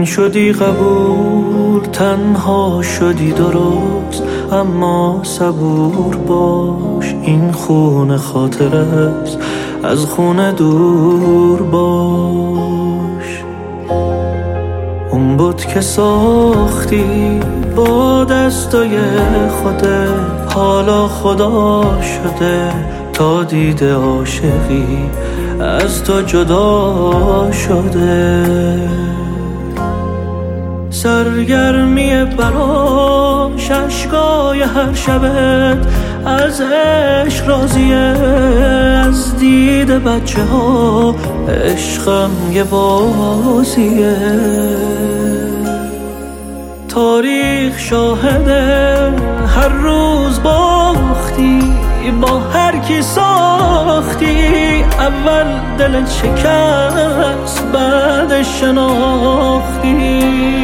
شدی قبول، تنها شدی درست، اما صبور باش، این خون خاطر است، از خون دور باش. اون بود که ساختی با دستای خودت، حالا خدا شده تا دیده عاشقی از تو جدا شده. سرگرمی براش اشکای هر شبت، از عشق راضیه، از دید بچه ها عشقم یه بازیه. تاریخ شاهده هر روز باختی، با هر کی ساختی، اول دلت شکست بعد شناختی.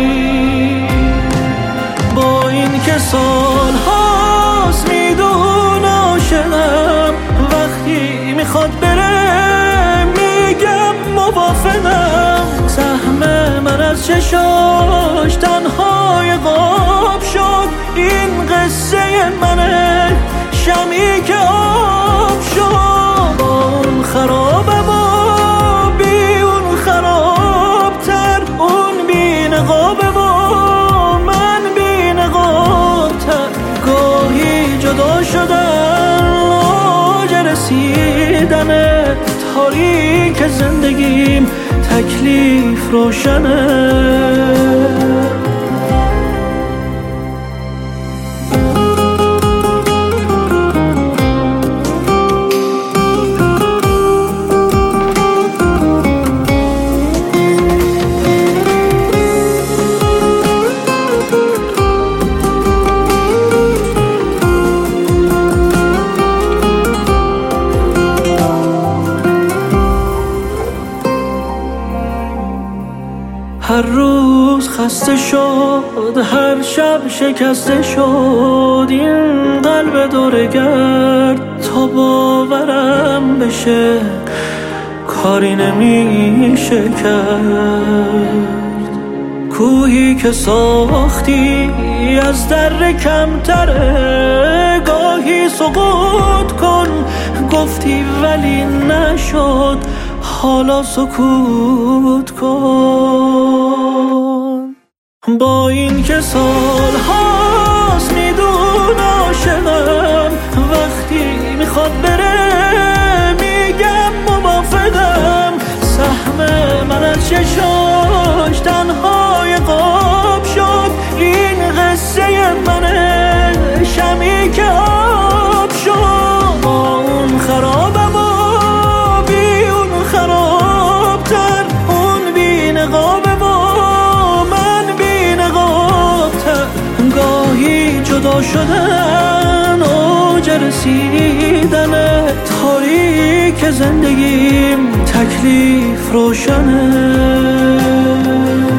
با این که سال هاست میدون عاشقم، وقتی میخواد بره میگم موافقم. سهم من از چشاش تنهای غاب شد، این قصه منه، شمی که آب شد. اون خرابه و بی اون خرابتر، اون بی نقابه و من بی نقابتر. گاهی جدا شدن اوج رسیدنه، تاریک زندگیم تکلیف روشنه. هر روز خسته شد، هر شب شکسته شد، این قلب دورگرد تا باورم بشه کاری نمیشه کرد. کوهی که ساختی از در کمتره، گاهی سقوط کن گفتی ولی نشد، حالا سکوت کن. با این که سال هاست میدون عاشقم، وقتی میخواد بره میگم موافقم. سهم من از چشاش تنهای غاب شد، این قصه منه، شمی که آب شد. اون خرابه جدا شدن اوج رسیدن، تاریک زندگیم تکلیف روشنه.